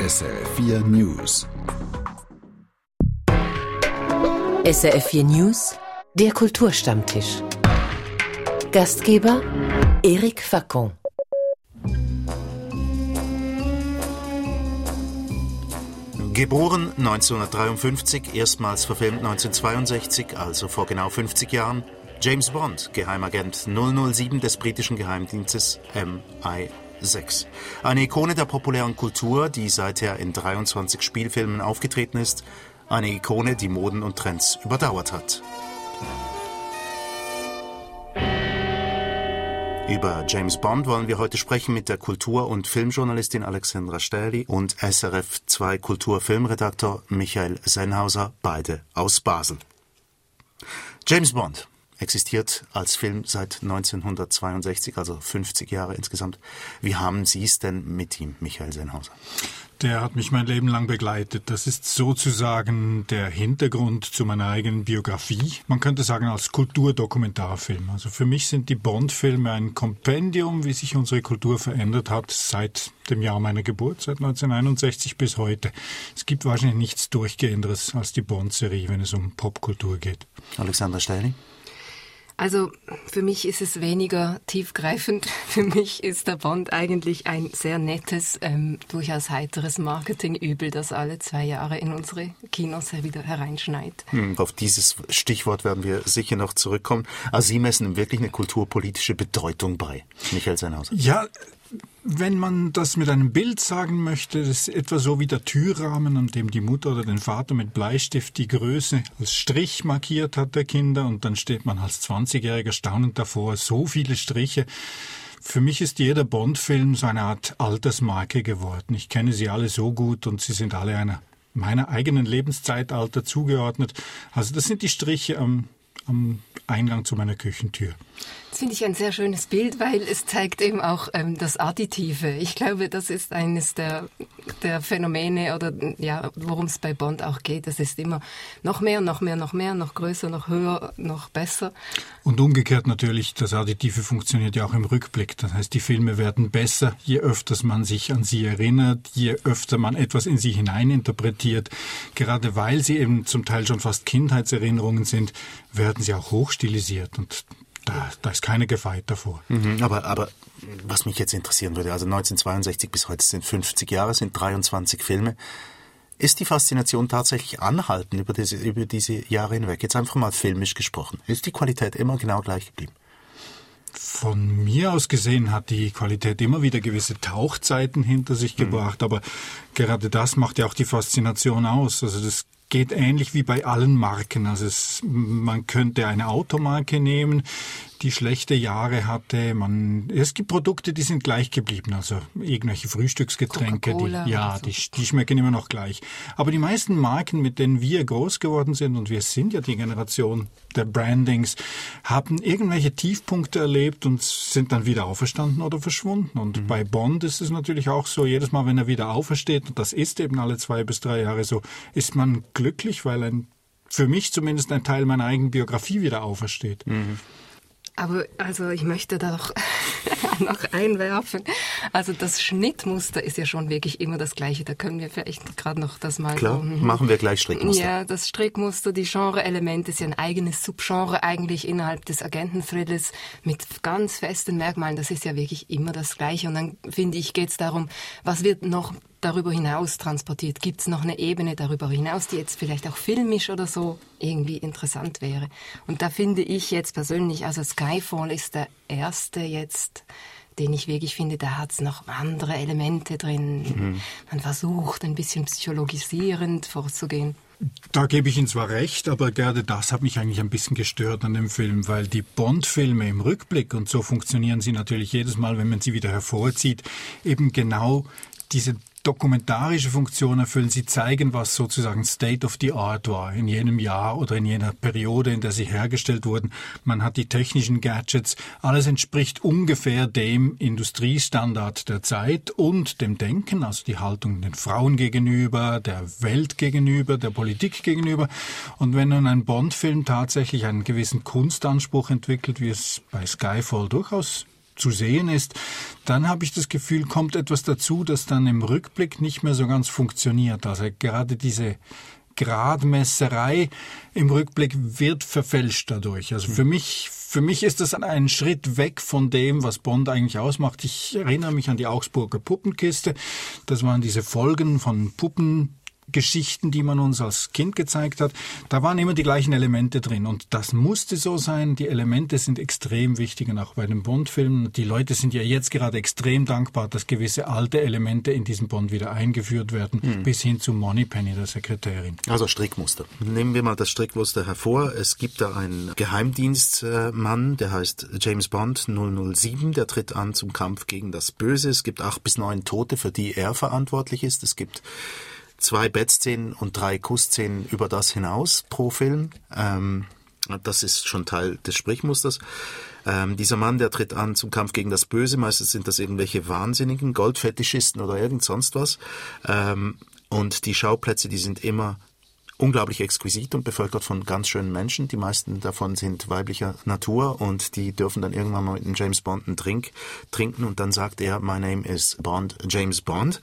SRF4 News. SRF4 News, der Kulturstammtisch. Gastgeber Eric Facon. Geboren 1953, erstmals verfilmt 1962, also vor genau 50 Jahren, James Bond, Geheimagent 007 des britischen Geheimdienstes MI6. Eine Ikone der populären Kultur, die seither in 23 Spielfilmen aufgetreten ist. Eine Ikone, die Moden und Trends überdauert hat. Über James Bond wollen wir heute sprechen mit der Kultur- und Filmjournalistin Alexandra Stähli und SRF2 Kultur-Filmredaktor Michael Sennhauser, beide aus Basel. James Bond existiert als Film seit 1962, also 50 Jahre insgesamt. Wie haben Sie es denn mit ihm, Michael Sennhauser? Der hat mich mein Leben lang begleitet. Das ist sozusagen der Hintergrund zu meiner eigenen Biografie. Man könnte sagen als Kulturdokumentarfilm. Also für mich sind die Bond-Filme ein Kompendium, wie sich unsere Kultur verändert hat seit dem Jahr meiner Geburt, seit 1961 bis heute. Es gibt wahrscheinlich nichts Durchgehenderes als die Bond-Serie, wenn es um Popkultur geht. Alexandra Stähli? Also für mich ist es weniger tiefgreifend. Für mich ist der Bond eigentlich ein sehr nettes, durchaus heiteres Marketingübel, das alle 2 Jahre in unsere Kinos wieder hereinschneit. Auf dieses Stichwort werden wir sicher noch zurückkommen. Also Sie messen ihm wirklich eine kulturpolitische Bedeutung bei, Michael Sennhauser. Ja, wenn man das mit einem Bild sagen möchte, das ist etwa so wie der Türrahmen, an dem die Mutter oder den Vater mit Bleistift die Größe als Strich markiert hat der Kinder, und dann steht man als 20-Jähriger staunend davor, so viele Striche. Für mich ist jeder Bond-Film so eine Art Altersmarke geworden. Ich kenne sie alle so gut und sie sind alle einer meiner eigenen Lebenszeitalter zugeordnet. Also das sind die Striche am Eingang zu meiner Küchentür. Das finde ich ein sehr schönes Bild, weil es zeigt eben auch das Additive. Ich glaube, das ist eines der Phänomene oder ja, worum es bei Bond auch geht. Das ist immer noch mehr, noch mehr, noch mehr, noch größer, noch höher, noch besser. Und umgekehrt natürlich, das Additive funktioniert ja auch im Rückblick. Das heißt, die Filme werden besser, je öfters man sich an sie erinnert, je öfter man etwas in sie hineininterpretiert. Gerade weil sie eben zum Teil schon fast Kindheitserinnerungen sind, werden sie auch hochstilisiert, und da ist keine Gefeit davor. Aber was mich jetzt interessieren würde, also 1962 bis heute sind 50 Jahre, sind 23 Filme. Ist die Faszination tatsächlich anhaltend über diese Jahre hinweg? Jetzt einfach mal filmisch gesprochen. Ist die Qualität immer genau gleich geblieben? Von mir aus gesehen hat die Qualität immer wieder gewisse Tauchzeiten hinter sich gebracht, aber gerade das macht ja auch die Faszination aus. Also das geht ähnlich wie bei allen Marken. Also man könnte eine Automarke nehmen, die schlechte Jahre hatte. Es gibt Produkte, die sind gleich geblieben. Also irgendwelche Frühstücksgetränke, die schmecken immer noch gleich. Aber die meisten Marken, mit denen wir groß geworden sind, und wir sind ja die Generation der Brandings, haben irgendwelche Tiefpunkte erlebt und sind dann wieder auferstanden oder verschwunden. Und bei Bond ist es natürlich auch so, jedes Mal, wenn er wieder aufersteht, und das ist eben alle 2 bis 3 Jahre so, ist man glücklich, weil für mich zumindest ein Teil meiner eigenen Biografie wieder aufersteht. Aber also ich möchte da noch einwerfen. Also das Schnittmuster ist ja schon wirklich immer das Gleiche. Da können wir vielleicht gerade noch das mal... Klar, machen wir gleich Strickmuster. Ja, das Strickmuster, die Genre-Elemente ist ja ein eigenes Subgenre eigentlich innerhalb des Agenten-Thrillers mit ganz festen Merkmalen. Das ist ja wirklich immer das Gleiche. Und dann, finde ich, geht es darum, was wird noch darüber hinaus transportiert? Gibt es noch eine Ebene darüber hinaus, die jetzt vielleicht auch filmisch oder so irgendwie interessant wäre? Und da finde ich jetzt persönlich, also Skyfall ist der erste jetzt, den ich wirklich finde, da hat es noch andere Elemente drin. Man versucht ein bisschen psychologisierend vorzugehen. Da gebe ich Ihnen zwar recht, aber gerade das hat mich eigentlich ein bisschen gestört an dem Film, weil die Bond-Filme im Rückblick, und so funktionieren sie natürlich jedes Mal, wenn man sie wieder hervorzieht, eben genau diese dokumentarische Funktion erfüllen. Sie zeigen, was sozusagen State of the Art war in jenem Jahr oder in jener Periode, in der sie hergestellt wurden. Man hat die technischen Gadgets. Alles entspricht ungefähr dem Industriestandard der Zeit und dem Denken, also die Haltung den Frauen gegenüber, der Welt gegenüber, der Politik gegenüber. Und wenn nun ein Bond-Film tatsächlich einen gewissen Kunstanspruch entwickelt, wie es bei Skyfall durchaus zu sehen ist, dann habe ich das Gefühl, kommt etwas dazu, das dann im Rückblick nicht mehr so ganz funktioniert. Also gerade diese Gradmesserei im Rückblick wird verfälscht dadurch. Also für mich ist das ein Schritt weg von dem, was Bond eigentlich ausmacht. Ich erinnere mich an die Augsburger Puppenkiste. Das waren diese Folgen von Puppengeschichten, die man uns als Kind gezeigt hat. Da waren immer die gleichen Elemente drin und das musste so sein. Die Elemente sind extrem wichtig und auch bei den Bond-Filmen. Die Leute sind ja jetzt gerade extrem dankbar, dass gewisse alte Elemente in diesem Bond wieder eingeführt werden, bis hin zu Moneypenny, der Sekretärin. Also Strickmuster. Nehmen wir mal das Strickmuster hervor. Es gibt da einen Geheimdienstmann, der heißt James Bond 007, der tritt an zum Kampf gegen das Böse. Es gibt 8 bis 9 Tote, für die er verantwortlich ist. Es gibt 2 Bettszenen und 3 Kussszenen über das hinaus pro Film. Das ist schon Teil des Strickmusters. Dieser Mann, der tritt an zum Kampf gegen das Böse. Meistens sind das irgendwelche Wahnsinnigen, Goldfetischisten oder irgend sonst was. Und die Schauplätze, die sind immer unglaublich exquisit und bevölkert von ganz schönen Menschen. Die meisten davon sind weiblicher Natur und die dürfen dann irgendwann mal mit dem James Bond einen Drink trinken und dann sagt er, my name is Bond, James Bond.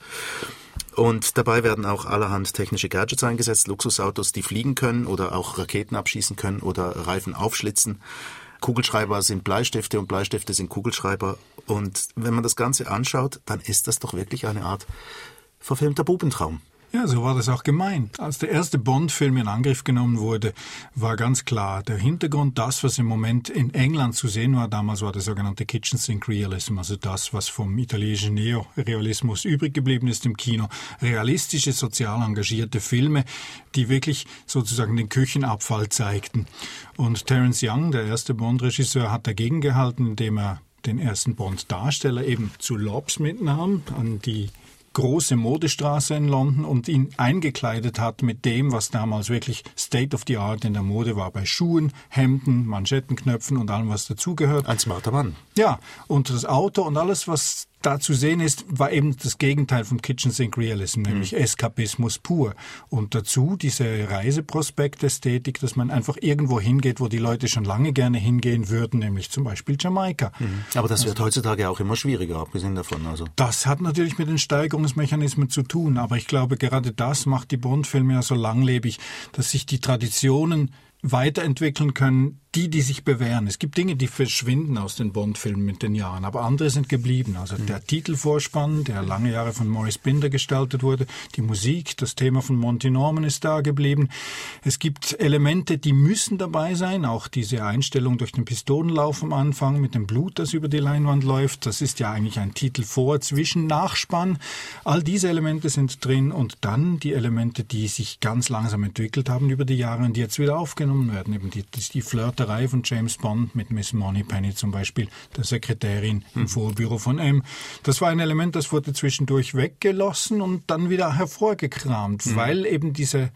Und dabei werden auch allerhand technische Gadgets eingesetzt, Luxusautos, die fliegen können oder auch Raketen abschießen können oder Reifen aufschlitzen. Kugelschreiber sind Bleistifte und Bleistifte sind Kugelschreiber. Und wenn man das Ganze anschaut, dann ist das doch wirklich eine Art verfilmter Bubentraum. Ja, so war das auch gemeint. Als der erste Bond-Film in Angriff genommen wurde, war ganz klar, der Hintergrund, das, was im Moment in England zu sehen war, damals war der sogenannte Kitchen Sink Realism, also das, was vom italienischen Neorealismus übrig geblieben ist im Kino. Realistische, sozial engagierte Filme, die wirklich sozusagen den Küchenabfall zeigten. Und Terence Young, der erste Bond-Regisseur, hat dagegen gehalten, indem er den ersten Bond-Darsteller eben zu Lobs mitnahm, an die große Modestraße in London und ihn eingekleidet hat mit dem, was damals wirklich State of the Art in der Mode war, bei Schuhen, Hemden, Manschettenknöpfen und allem, was dazugehört. Ein smarter Mann. Ja, und das Auto und alles, was da zu sehen ist, war eben das Gegenteil vom Kitchen Sink Realism, nämlich Eskapismus pur. Und dazu diese Reiseprospekt-Ästhetik, dass man einfach irgendwo hingeht, wo die Leute schon lange gerne hingehen würden, nämlich zum Beispiel Jamaika. Aber das wird heutzutage auch immer schwieriger, abgesehen davon. Also. Das hat natürlich mit den Steigerungsmechanismen zu tun, aber ich glaube, gerade das macht die Bond-Filme ja so langlebig, dass sich die Traditionen weiterentwickeln können, die sich bewähren. Es gibt Dinge, die verschwinden aus den Bond-Filmen mit den Jahren, aber andere sind geblieben. Also der Titelvorspann, der lange Jahre von Maurice Binder gestaltet wurde, die Musik, das Thema von Monty Norman ist da geblieben. Es gibt Elemente, die müssen dabei sein, auch diese Einstellung durch den Pistolenlauf am Anfang mit dem Blut, das über die Leinwand läuft. Das ist ja eigentlich ein Titel vor, zwischen, Nachspann. All diese Elemente sind drin und dann die Elemente, die sich ganz langsam entwickelt haben über die Jahre und die jetzt wieder aufgenommen werden. Eben die Flirterei von James Bond mit Miss Moneypenny zum Beispiel, der Sekretärin im Vorbüro von M. Das war ein Element, das wurde zwischendurch weggelassen und dann wieder hervorgekramt, weil eben diese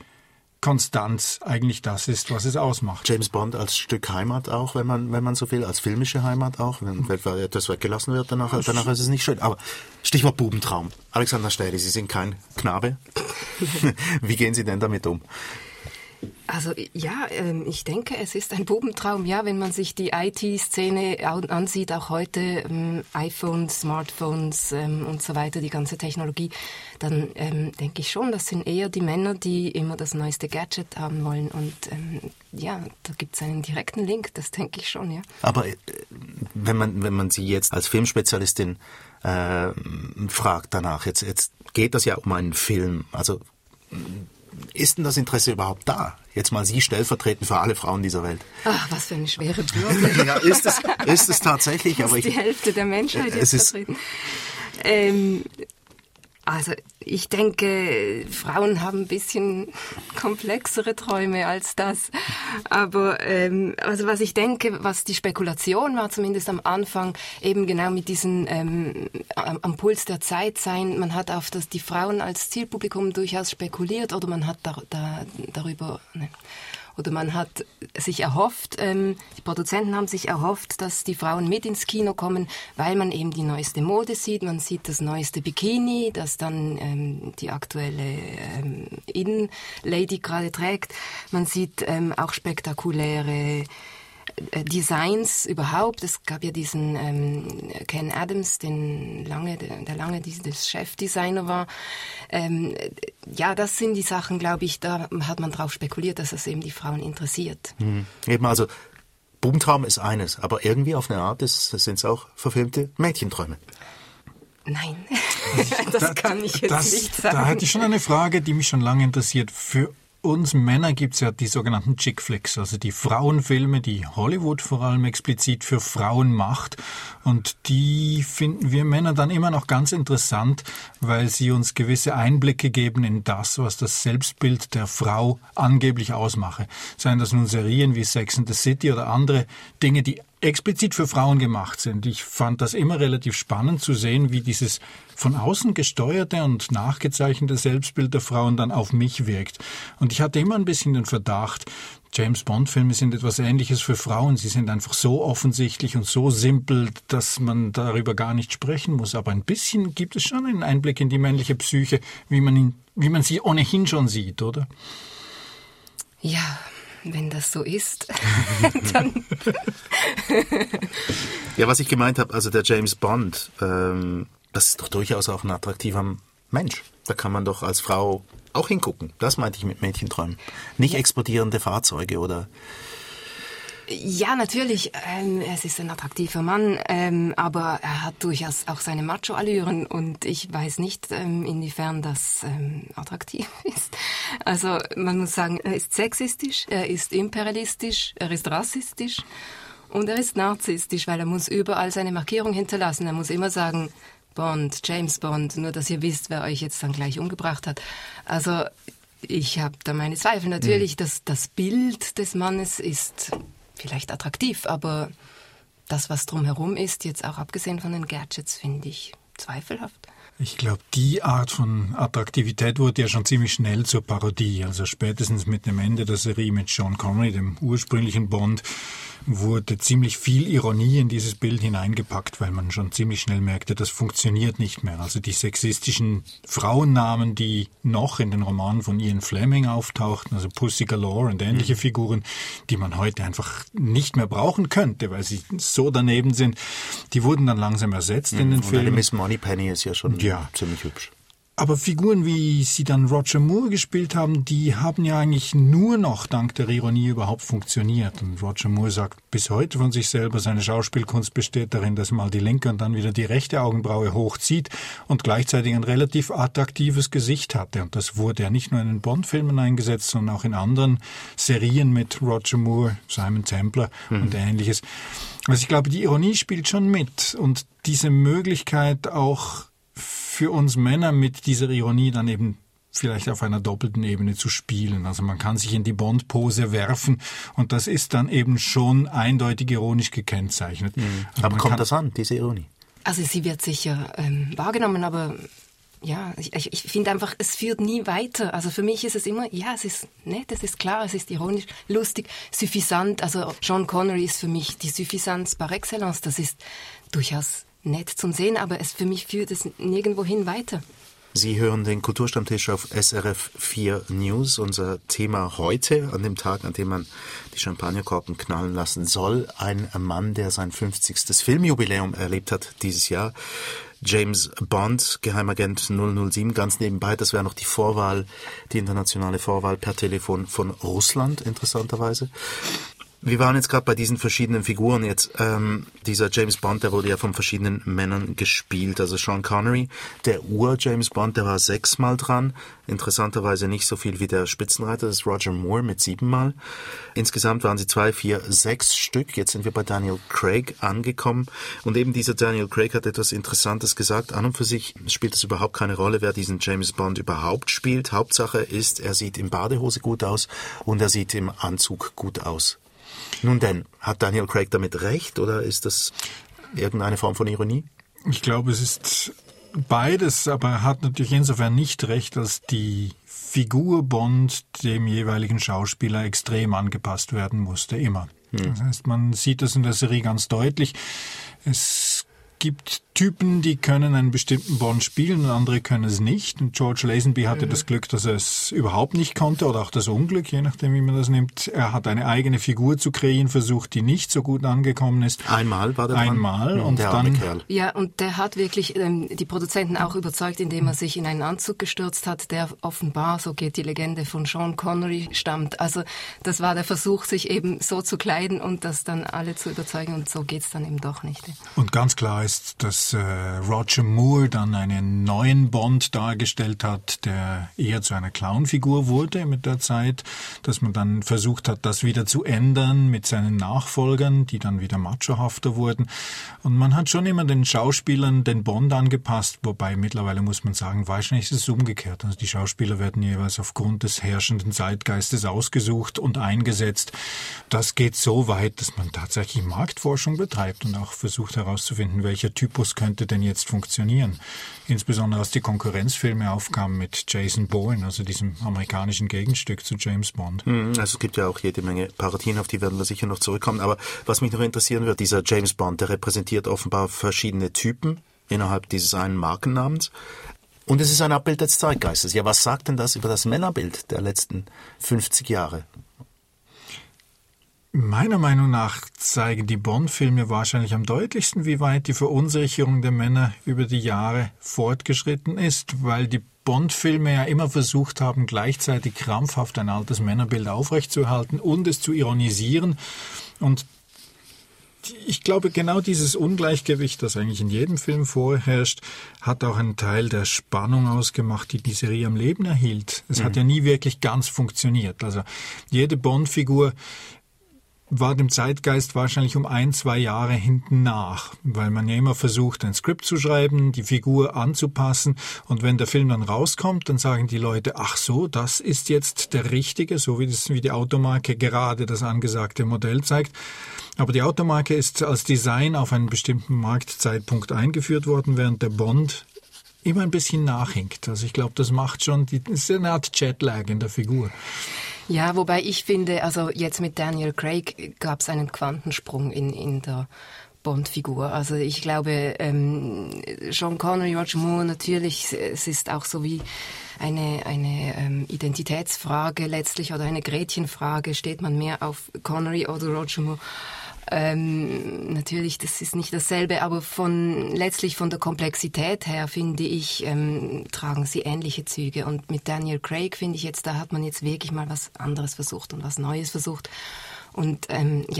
Konstanz eigentlich das ist, was es ausmacht. James Bond als Stück Heimat auch, wenn man so will, als filmische Heimat auch. Wenn etwas weggelassen wird, danach ist es nicht schön. Aber Stichwort Bubentraum. Alexander Stähli, Sie sind kein Knabe. Wie gehen Sie denn damit um? Also ja, ich denke, es ist ein Bubentraum. Ja, wenn man sich die IT-Szene ansieht, auch heute iPhones, Smartphones und so weiter, die ganze Technologie, dann denke ich schon, das sind eher die Männer, die immer das neueste Gadget haben wollen. Und ja, da gibt es einen direkten Link, das denke ich schon, ja. Aber wenn man Sie jetzt als Filmspezialistin fragt danach, jetzt geht das ja um einen Film, also ist denn das Interesse überhaupt da? Jetzt mal Sie stellvertretend für alle Frauen dieser Welt. Ach, was für eine schwere Bürde. Ja, ist es tatsächlich. Das ist die Hälfte der Menschheit jetzt vertreten. Also ich denke, Frauen haben ein bisschen komplexere Träume als das. Aber also was ich denke, was die Spekulation war, zumindest am Anfang, eben genau mit diesen am Puls der Zeit sein. Man hat auf die Frauen als Zielpublikum durchaus spekuliert oder man hat darüber... Ne. Oder man hat sich erhofft, die Produzenten haben sich erhofft, dass die Frauen mit ins Kino kommen, weil man eben die neueste Mode sieht. Man sieht das neueste Bikini, das dann die aktuelle In-Lady gerade trägt. Man sieht auch spektakuläre Designs überhaupt. Es gab ja diesen Ken Adams, der lange dieses Chefdesigner war. Ja, das sind die Sachen, glaube ich, da hat man drauf spekuliert, dass es eben die Frauen interessiert. Eben, also Bubentraum ist eines, aber irgendwie auf eine Art sind es auch verfilmte Mädchenträume. Nein, das kann ich jetzt nicht sagen. Da hätte ich schon eine Frage, die mich schon lange interessiert. Für uns Männer gibt es ja die sogenannten Chick-Flicks, also die Frauenfilme, die Hollywood vor allem explizit für Frauen macht. Und die finden wir Männer dann immer noch ganz interessant, weil sie uns gewisse Einblicke geben in das, was das Selbstbild der Frau angeblich ausmache. Seien das nun Serien wie Sex and the City oder andere Dinge, die explizit für Frauen gemacht sind. Ich fand das immer relativ spannend zu sehen, wie dieses von außen gesteuerte und nachgezeichnete Selbstbild der Frauen dann auf mich wirkt. Und ich hatte immer ein bisschen den Verdacht, James-Bond-Filme sind etwas Ähnliches für Frauen. Sie sind einfach so offensichtlich und so simpel, dass man darüber gar nicht sprechen muss. Aber ein bisschen gibt es schon einen Einblick in die männliche Psyche, wie man sie ohnehin schon sieht, oder? Ja, wenn das so ist, dann... Ja, was ich gemeint habe, also der James Bond, das ist doch durchaus auch ein attraktiver Mensch. Da kann man doch als Frau auch hingucken. Das meinte ich mit Mädchenträumen. Nicht explodierende Fahrzeuge oder... Ja, natürlich. Es ist ein attraktiver Mann, aber er hat durchaus auch seine Macho-Allüren und ich weiß nicht, inwiefern das attraktiv ist. Also man muss sagen, er ist sexistisch, er ist imperialistisch, er ist rassistisch und er ist narzisstisch, weil er muss überall seine Markierung hinterlassen. Er muss immer sagen, Bond, James Bond, nur dass ihr wisst, wer euch jetzt dann gleich umgebracht hat. Also ich habe da meine Zweifel. Natürlich, das Bild des Mannes ist vielleicht attraktiv, aber das, was drumherum ist, jetzt auch abgesehen von den Gadgets, finde ich zweifelhaft. Ich glaube, die Art von Attraktivität wurde ja schon ziemlich schnell zur Parodie. Also spätestens mit dem Ende der Serie mit Sean Connery, dem ursprünglichen Bond, wurde ziemlich viel Ironie in dieses Bild hineingepackt, weil man schon ziemlich schnell merkte, das funktioniert nicht mehr. Also die sexistischen Frauennamen, die noch in den Romanen von Ian Fleming auftauchten, also Pussy Galore und ähnliche Figuren, die man heute einfach nicht mehr brauchen könnte, weil sie so daneben sind, die wurden dann langsam ersetzt in den Filmen. Miss Moneypenny ist ja schon ziemlich hübsch. Aber Figuren, wie sie dann Roger Moore gespielt haben, die haben ja eigentlich nur noch dank der Ironie überhaupt funktioniert. Und Roger Moore sagt bis heute von sich selber, seine Schauspielkunst besteht darin, dass er mal die linke und dann wieder die rechte Augenbraue hochzieht und gleichzeitig ein relativ attraktives Gesicht hatte. Und das wurde ja nicht nur in den Bond-Filmen eingesetzt, sondern auch in anderen Serien mit Roger Moore, Simon Templar und Ähnliches. Also ich glaube, die Ironie spielt schon mit. Und diese Möglichkeit auch für uns Männer mit dieser Ironie dann eben vielleicht auf einer doppelten Ebene zu spielen. Also man kann sich in die Bond-Pose werfen und das ist dann eben schon eindeutig ironisch gekennzeichnet. Also aber kommt das an, diese Ironie? Also sie wird sicher wahrgenommen, aber ja, ich finde einfach, es führt nie weiter. Also für mich ist es immer, ja, es ist nett, es ist klar, es ist ironisch, lustig, suffisant. Also Sean Connery ist für mich die Suffisanz par excellence. Das ist durchaus nett zum Sehen, aber für mich führt es nirgendwo hin weiter. Sie hören den Kulturstammtisch auf SRF 4 News. Unser Thema heute, an dem Tag, an dem man die Champagnerkorken knallen lassen soll, ein Mann, der sein 50. Filmjubiläum erlebt hat dieses Jahr. James Bond, Geheimagent 007, ganz nebenbei, das wäre noch die Vorwahl, die internationale Vorwahl per Telefon von Russland, interessanterweise. Wir waren jetzt gerade bei diesen verschiedenen Figuren jetzt. Dieser James Bond, der wurde ja von verschiedenen Männern gespielt. Also Sean Connery, der Ur-James Bond, der war 6-mal dran. Interessanterweise nicht so viel wie der Spitzenreiter, das ist Roger Moore mit 7-mal. Insgesamt waren sie 2, 4, 6 Stück. Jetzt sind wir bei Daniel Craig angekommen. Und eben dieser Daniel Craig hat etwas Interessantes gesagt. An und für sich spielt es überhaupt keine Rolle, wer diesen James Bond überhaupt spielt. Hauptsache ist, er sieht in Badehose gut aus und er sieht im Anzug gut aus. Nun denn, hat Daniel Craig damit recht oder ist das irgendeine Form von Ironie? Ich glaube, es ist beides, aber er hat natürlich insofern nicht recht, dass die Figur Bond dem jeweiligen Schauspieler extrem angepasst werden musste, immer. Das heißt, man sieht das in der Serie ganz deutlich. Es gibt Typen, die können einen bestimmten Bond spielen und andere können es nicht. Und George Lazenby hatte das Glück, dass er es überhaupt nicht konnte oder auch das Unglück, je nachdem, wie man das nimmt. Er hat eine eigene Figur zu kreieren versucht, die nicht so gut angekommen ist. Einmal war der Einmal und der dann... Kerl. Ja, und der hat wirklich die Produzenten auch überzeugt, indem er sich in einen Anzug gestürzt hat, der offenbar, so geht die Legende, von Sean Connery stammt. Also das war der Versuch, sich eben so zu kleiden und das dann alle zu überzeugen, und so geht's dann eben doch nicht. Und ganz klar ist, dass Roger Moore dann einen neuen Bond dargestellt hat, der eher zu einer Clownfigur wurde mit der Zeit, dass man dann versucht hat, das wieder zu ändern mit seinen Nachfolgern, die dann wieder machohafter wurden. Und man hat schon immer den Schauspielern den Bond angepasst, wobei mittlerweile muss man sagen, wahrscheinlich ist es umgekehrt. Also die Schauspieler werden jeweils aufgrund des herrschenden Zeitgeistes ausgesucht und eingesetzt. Das geht so weit, dass man tatsächlich Marktforschung betreibt und auch versucht herauszufinden, welcher Typus könnte denn jetzt funktionieren. Insbesondere als die Konkurrenzfilme aufkamen mit Jason Bourne, also diesem amerikanischen Gegenstück zu James Bond. Also es gibt ja auch jede Menge Parodien, auf die werden wir sicher noch zurückkommen. Aber was mich noch interessieren wird, dieser James Bond, der repräsentiert offenbar verschiedene Typen innerhalb dieses einen Markennamens. Und es ist ein Abbild des Zeitgeistes. Ja, was sagt denn das über das Männerbild der letzten 50 Jahre? Meiner Meinung nach zeigen die Bond-Filme wahrscheinlich am deutlichsten, wie weit die Verunsicherung der Männer über die Jahre fortgeschritten ist, weil die Bond-Filme ja immer versucht haben, gleichzeitig krampfhaft ein altes Männerbild aufrechtzuerhalten und es zu ironisieren. Und ich glaube, genau dieses Ungleichgewicht, das eigentlich in jedem Film vorherrscht, hat auch einen Teil der Spannung ausgemacht, die Serie am Leben erhielt. Es hat ja nie wirklich ganz funktioniert. Also jede Bond-Figur war dem Zeitgeist wahrscheinlich um 1-2 Jahre hinten nach, weil man ja immer versucht, ein Skript zu schreiben, die Figur anzupassen, und wenn der Film dann rauskommt, dann sagen die Leute, ach so, das ist jetzt der Richtige, so wie die Automarke gerade das angesagte Modell zeigt. Aber die Automarke ist als Design auf einen bestimmten Marktzeitpunkt eingeführt worden, während der Bond immer ein bisschen nachhinkt. Also ich glaube, das macht schon, das ist eine Art Jetlag in der Figur. Ja, wobei ich finde, also jetzt mit Daniel Craig gab es einen Quantensprung in der Bond-Figur. Also ich glaube, Sean Connery, Roger Moore, natürlich, es ist auch so wie eine Identitätsfrage letztlich oder eine Gretchenfrage. Steht man mehr auf Connery oder Roger Moore? Natürlich, das ist nicht dasselbe, aber letztlich von der Komplexität her, finde ich, tragen sie ähnliche Züge. Und mit Daniel Craig, finde ich jetzt, da hat man jetzt wirklich mal was anderes versucht und was Neues versucht. Und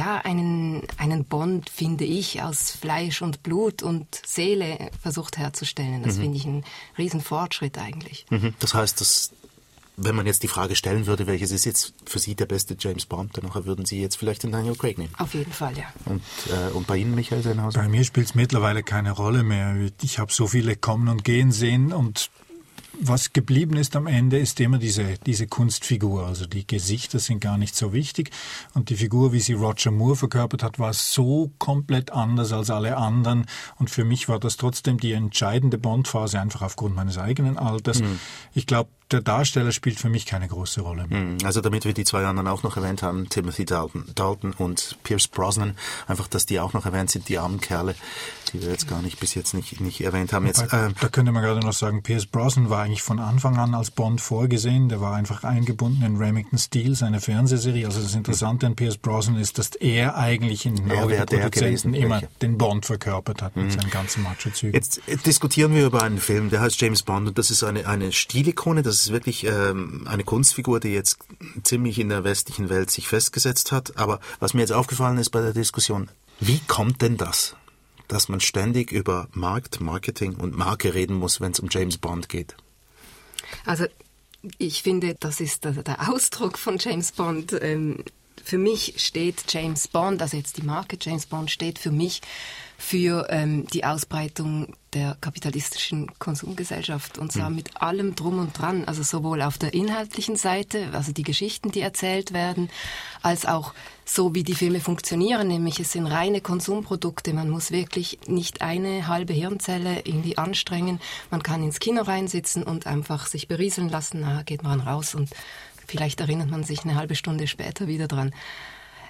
einen Bond, finde ich, aus Fleisch und Blut und Seele versucht herzustellen. Das finde ich ein Riesenfortschritt eigentlich. Das heißt, dass, wenn man jetzt die Frage stellen würde, welches ist jetzt für Sie der beste James Bond, dann würden Sie jetzt vielleicht den Daniel Craig nehmen? Auf jeden Fall, ja. Und bei Ihnen, Michael Sennhauser? Bei mir spielt es mittlerweile keine Rolle mehr. Ich habe so viele kommen und gehen sehen, und was geblieben ist am Ende, ist immer diese Kunstfigur. Also die Gesichter sind gar nicht so wichtig. Und die Figur, wie sie Roger Moore verkörpert hat, war so komplett anders als alle anderen. Und für mich war das trotzdem die entscheidende Bond-Phase, einfach aufgrund meines eigenen Alters. Ich glaube, der Darsteller spielt für mich keine große Rolle mehr. Also damit wir die zwei anderen auch noch erwähnt haben, Timothy Dalton und Pierce Brosnan, einfach, dass die auch noch erwähnt sind, die armen Kerle, die wir jetzt bis jetzt nicht erwähnt haben. Jetzt, da könnte man gerade noch sagen, Pierce Brosnan war eigentlich von Anfang an als Bond vorgesehen. Der war einfach eingebunden in Remington Steele, seine Fernsehserie. Also das Interessante an Pierce Brosnan ist, dass er eigentlich in den Augen der Produzenten immer den Bond verkörpert hat mit seinen ganzen Macho-Zügen. Jetzt diskutieren wir über einen Film, der heißt James Bond, und das ist eine Stilikone, das ist wirklich eine Kunstfigur, die jetzt ziemlich in der westlichen Welt sich festgesetzt hat. Aber was mir jetzt aufgefallen ist bei der Diskussion, wie kommt denn das, dass man ständig über Markt, Marketing und Marke reden muss, wenn es um James Bond geht? Also ich finde, das ist der Ausdruck von James Bond. Für mich steht James Bond, also jetzt die Marke James Bond, steht für mich für die Ausbreitung der kapitalistischen Konsumgesellschaft, und zwar mit allem Drum und Dran, also sowohl auf der inhaltlichen Seite, also die Geschichten, die erzählt werden, als auch so, wie die Filme funktionieren, nämlich es sind reine Konsumprodukte, man muss wirklich nicht eine halbe Hirnzelle irgendwie anstrengen, man kann ins Kino reinsitzen und einfach sich berieseln lassen, geht man raus und vielleicht erinnert man sich eine halbe Stunde später wieder dran.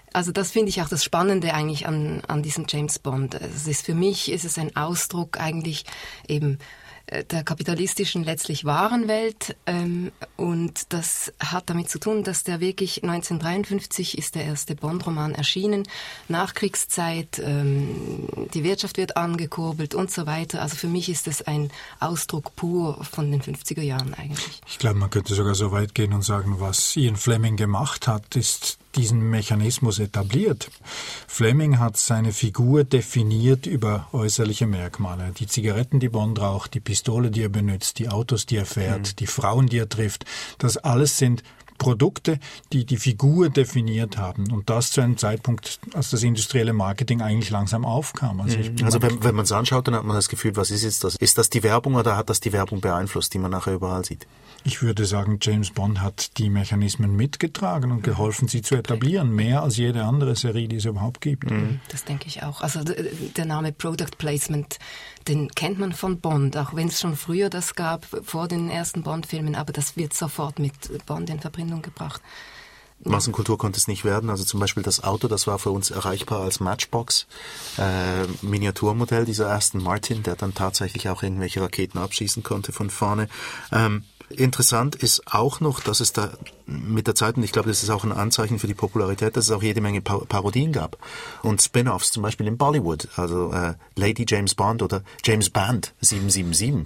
Also das finde ich auch das Spannende eigentlich an diesem James Bond. Für mich ist es ein Ausdruck eigentlich eben der kapitalistischen letztlich wahren Welt, und das hat damit zu tun, dass der wirklich 1953 ist der erste Bond-Roman erschienen, Nachkriegszeit, die Wirtschaft wird angekurbelt und so weiter. Also für mich ist das ein Ausdruck pur von den 50er Jahren eigentlich. Ich glaube, man könnte sogar so weit gehen und sagen, was Ian Fleming gemacht hat, ist diesen Mechanismus etabliert. Fleming hat seine Figur definiert über äußerliche Merkmale. Die Zigaretten, die Bond raucht, die Pistole, die er benutzt, die Autos, die er fährt, die Frauen, die er trifft. Das alles sind Produkte, die die Figur definiert haben. Und das zu einem Zeitpunkt, als das industrielle Marketing eigentlich langsam aufkam. Also wenn man es anschaut, dann hat man das Gefühl, was ist jetzt das? Ist das die Werbung oder hat das die Werbung beeinflusst, die man nachher überall sieht? Ich würde sagen, James Bond hat die Mechanismen mitgetragen und geholfen, sie zu etablieren. Mehr als jede andere Serie, die es überhaupt gibt. Das denke ich auch. Also der Name Product Placement, den kennt man von Bond, auch wenn es schon früher das gab, vor den ersten Bond-Filmen, aber das wird sofort mit Bond in Verbindung gebracht. Massenkultur konnte es nicht werden. Also zum Beispiel das Auto, das war für uns erreichbar als Matchbox. Miniaturmodell dieser Aston Martin, der dann tatsächlich auch irgendwelche Raketen abschießen konnte von vorne. Interessant ist auch noch, dass es da mit der Zeit, und ich glaube, das ist auch ein Anzeichen für die Popularität, dass es auch jede Menge Parodien gab. Und Spin-offs, zum Beispiel in Bollywood, also Lady James Bond oder James Bond 777.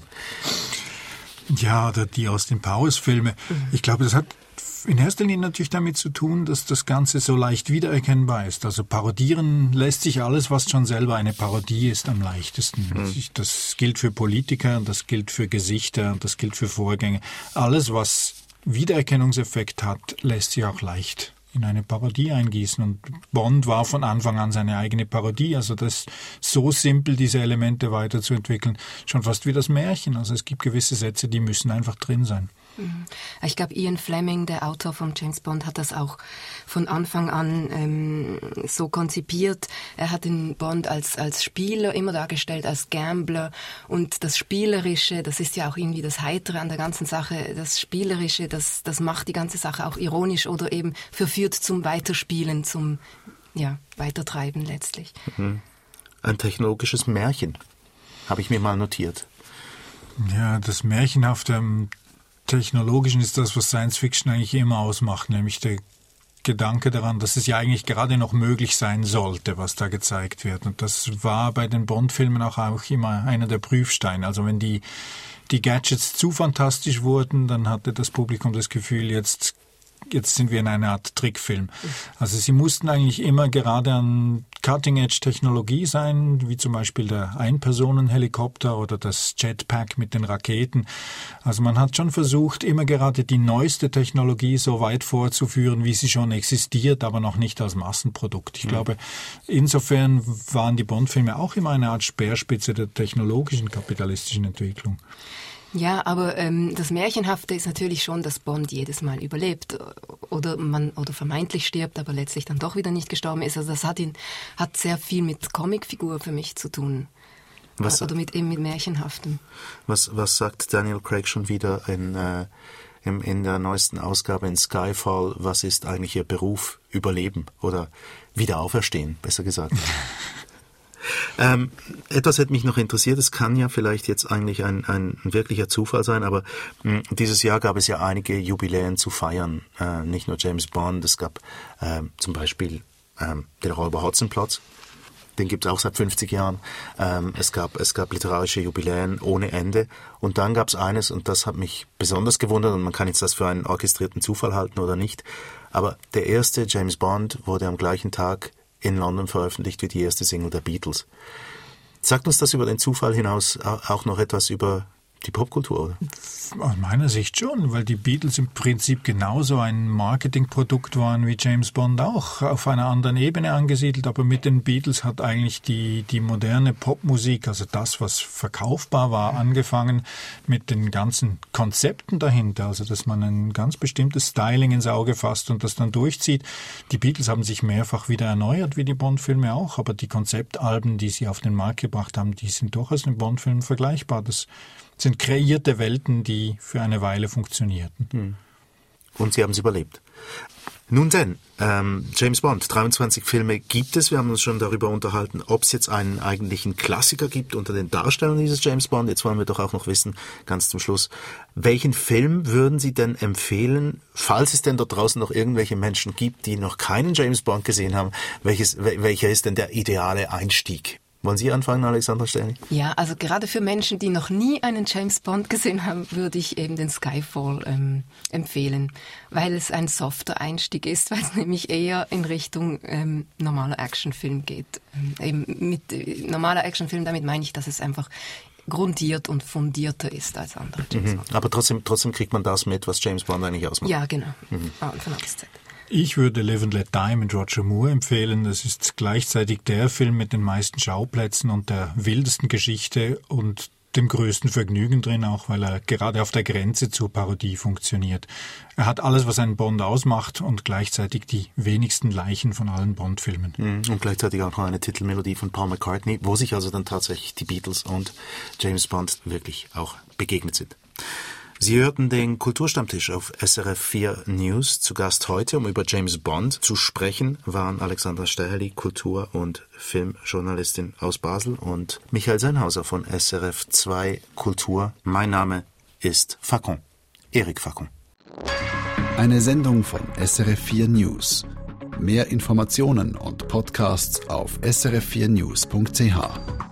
Ja, oder die Austin Powers-Filme. Ich glaube, das hat in erster Linie natürlich damit zu tun, dass das Ganze so leicht wiedererkennbar ist. Also parodieren lässt sich alles, was schon selber eine Parodie ist, am leichtesten. Das gilt für Politiker, das gilt für Gesichter, das gilt für Vorgänge. Alles, was Wiedererkennungseffekt hat, lässt sich auch leicht in eine Parodie eingießen. Und Bond war von Anfang an seine eigene Parodie. Also das ist so simpel, diese Elemente weiterzuentwickeln, schon fast wie das Märchen. Also es gibt gewisse Sätze, die müssen einfach drin sein. Ich glaube, Ian Fleming, der Autor von James Bond, hat das auch von Anfang an so konzipiert. Er hat den Bond als Spieler immer dargestellt, als Gambler. Und das Spielerische, das ist ja auch irgendwie das Heitere an der ganzen Sache. Das Spielerische, das macht die ganze Sache auch ironisch oder eben verführt zum Weiterspielen, zum Weitertreiben letztlich. Ein technologisches Märchen, habe ich mir mal notiert. Ja, das Märchenhafte am Technologischen ist das, was Science Fiction eigentlich immer ausmacht, nämlich der Gedanke daran, dass es ja eigentlich gerade noch möglich sein sollte, was da gezeigt wird. Und das war bei den Bond-Filmen auch immer einer der Prüfsteine. Also wenn die Gadgets zu fantastisch wurden, dann hatte das Publikum das Gefühl, jetzt sind wir in einer Art Trickfilm. Also sie mussten eigentlich immer gerade an Cutting-Edge-Technologie sein, wie zum Beispiel der Ein-Personen-Helikopter oder das Jetpack mit den Raketen. Also man hat schon versucht, immer gerade die neueste Technologie so weit vorzuführen, wie sie schon existiert, aber noch nicht als Massenprodukt. Ich glaube, insofern waren die Bond-Filme auch immer eine Art Speerspitze der technologischen, kapitalistischen Entwicklung. Ja, aber das Märchenhafte ist natürlich schon, dass Bond jedes Mal überlebt oder vermeintlich stirbt, aber letztlich dann doch wieder nicht gestorben ist. Also das hat sehr viel mit Comicfigur für mich zu tun. Oder mit Märchenhaftem. Was sagt Daniel Craig schon wieder in der neuesten Ausgabe in Skyfall? Was ist eigentlich Ihr Beruf? Überleben oder Wiederauferstehen, besser gesagt. Etwas hätte mich noch interessiert, es kann ja vielleicht jetzt eigentlich ein wirklicher Zufall sein, aber dieses Jahr gab es ja einige Jubiläen zu feiern, nicht nur James Bond, es gab zum Beispiel den Räuber Hotzenplotz, den gibt es auch seit 50 Jahren, es gab literarische Jubiläen ohne Ende und dann gab es eines und das hat mich besonders gewundert und man kann jetzt das für einen orchestrierten Zufall halten oder nicht, aber der erste James Bond wurde am gleichen Tag in London veröffentlicht wie die erste Single der Beatles. Sagt uns das über den Zufall hinaus auch noch etwas über die Popkultur, oder? Aus meiner Sicht schon, weil die Beatles im Prinzip genauso ein Marketingprodukt waren wie James Bond auch, auf einer anderen Ebene angesiedelt, aber mit den Beatles hat eigentlich die moderne Popmusik, also das, was verkaufbar war, angefangen mit den ganzen Konzepten dahinter, also dass man ein ganz bestimmtes Styling ins Auge fasst und das dann durchzieht. Die Beatles haben sich mehrfach wieder erneuert, wie die Bond-Filme auch, aber die Konzeptalben, die sie auf den Markt gebracht haben, die sind durchaus mit Bond-Filmen vergleichbar. Das sind kreierte Welten, die für eine Weile funktionierten. Und sie haben es überlebt. Nun denn, James Bond, 23 Filme gibt es. Wir haben uns schon darüber unterhalten, ob es jetzt einen eigentlichen Klassiker gibt unter den Darstellern dieses James Bond. Jetzt wollen wir doch auch noch wissen, ganz zum Schluss, welchen Film würden Sie denn empfehlen, falls es denn dort draußen noch irgendwelche Menschen gibt, die noch keinen James Bond gesehen haben? Welcher ist denn der ideale Einstieg? Wollen Sie anfangen, Alexandra Sterni? Ja, also gerade für Menschen, die noch nie einen James Bond gesehen haben, würde ich eben den Skyfall empfehlen, weil es ein softer Einstieg ist, weil es nämlich eher in Richtung normaler Actionfilm geht. Eben mit normaler Actionfilm, damit meine ich, dass es einfach grundiert und fundierter ist als andere James Bond. Aber trotzdem kriegt man das mit, was James Bond eigentlich ausmacht. Ja, genau. Von A bis Z. Ich würde Live and Let Die mit Roger Moore empfehlen. Das ist gleichzeitig der Film mit den meisten Schauplätzen und der wildesten Geschichte und dem größten Vergnügen drin, auch weil er gerade auf der Grenze zur Parodie funktioniert. Er hat alles, was einen Bond ausmacht und gleichzeitig die wenigsten Leichen von allen Bond-Filmen. Und gleichzeitig auch noch eine Titelmelodie von Paul McCartney, wo sich also dann tatsächlich die Beatles und James Bond wirklich auch begegnet sind. Sie hörten den Kulturstammtisch auf SRF 4 News. Zu Gast heute, um über James Bond zu sprechen, waren Alexandra Sterli, Kultur- und Filmjournalistin aus Basel, und Michael Sennhauser von SRF 2 Kultur. Mein Name ist Facon, Erik Facon. Eine Sendung von SRF 4 News. Mehr Informationen und Podcasts auf srf4news.ch.